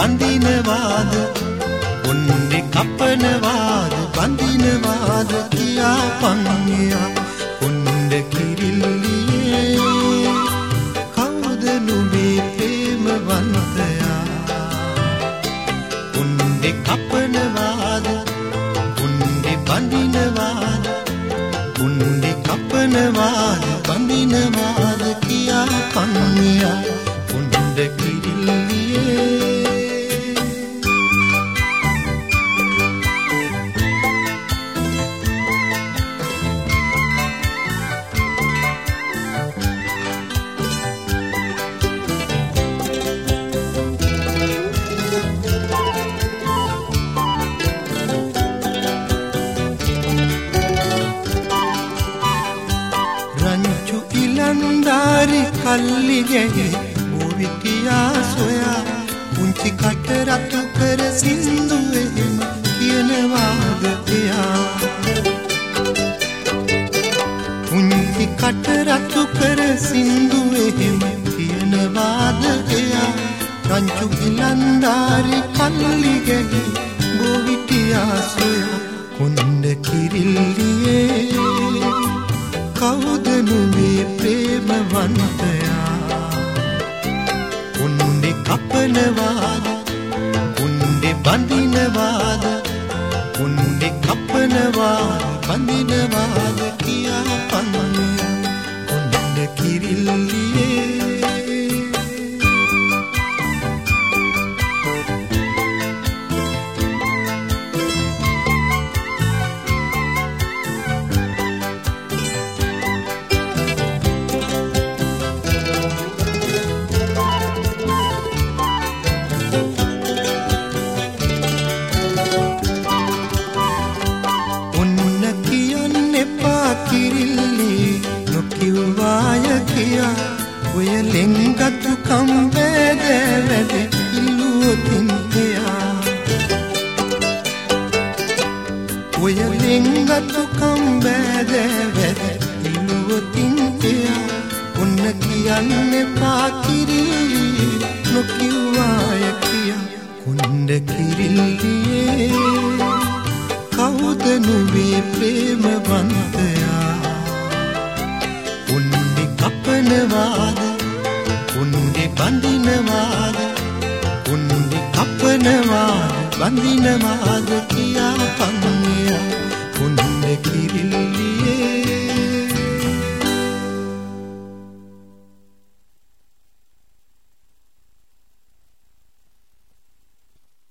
බඳිනවාද උන්නේ කපනවාද බඳිනවාද කියා පන්නියා උන්න කිරිල්ලියේ කවුද නුඹේ ප්‍රේමවන්තයා උන්නේ කපනවාද උන්නේ බඳිනවාද උන්නේ කපනවාද බඳිනවාද කියා පන්නියා උන්න කිරිල්ලියේ ඉලන්දාරි කල්ලිගෙහි බොවිතියා සොයා පුංචි කට රතු කර සින්දු එහෙම කියනවාද එයා පුංචි කට රතු කර සින්දු එහෙම කියනවාද එයා රංචු ඉලන්දාරි කල්ලිගෙහි බොවිතියා සොයා කොණ්ඩ කිරිල්ලියේ කවුද නුඹේ ප්‍රේමවන්තයා උන්නේ කපනවාද උන්නේ බඳිනවාද උන්නේ කපනවාද බඳිනවාද කියා පන්නියා කොණ්ඩ කිරිල්ලියේ ඔය ලෙන්ගතු කම්බේද වැඩ ඉල්ලුවතින් එයා ඔය ලෙන්ගතු කම්බේද වැඩ ඉල්ලුවතින් එයා ඔන්න කියන්න එපා කිරිල්ලි නොකිව්වාය කියා කොණ්ඩ කිරිල්ලියේ කවුද නුඹේ ප්‍රේමවන්තයා කපනවාද උන්නේ බඳිනවාද උන්නේ කපනවාද බඳිනවාද කියා පන්නියා කොණ්ඩ කිරිල්ලි